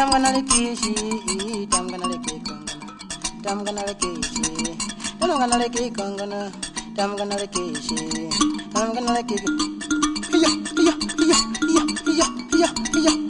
Tamgana le kishi, tamgana le kikongana, tamgana le kishi, tamgana le kikongana, tamgana le kishi, tamgana le kishi. Yeah.